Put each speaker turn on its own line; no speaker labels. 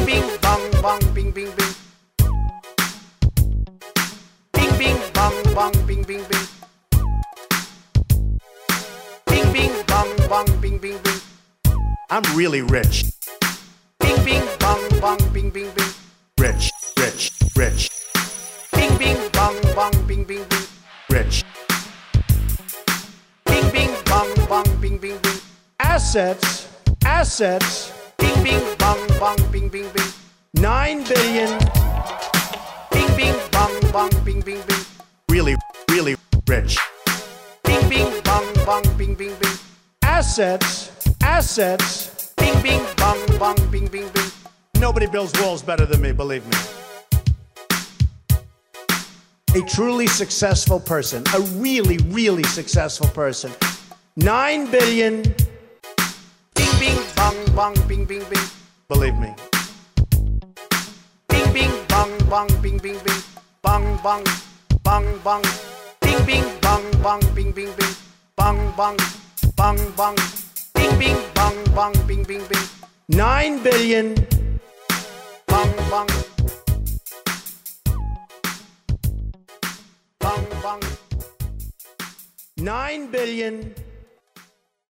bing bang bang bing bing bing. Bing bing bang bang bing bing bing. Bing bing bang bang bing bing bing.
I'm really rich.
Bing bing bang bang bing bing bing.
Rich, rich, rich.
Bing bing bang bang bing bing bing.
Rich.
Bing bing bang bang bing bing bing.
Assets, assets.
Bing bing bang bang bing bing bing.
9 billion.
Bing bing bang bang bing bing bing.
Really, really rich.
Bing bing bang bang bing bing bing.
Assets, assets.
Bing bing bang bang bing bing bing.
Nobody builds walls better than me, believe me. A truly successful person, a really, really successful person. 9 billion.
Bing bing bang bang bing bing bing.
Believe me.
Bing bing bang bang bing bing bing. Bang bang bang bang. Bing bing bang bang bing bing bing. Bang bang bang bang. Bing bing bang bang bing bing bing.
9 billion.
Bang bang. Bang bang.
9 billion.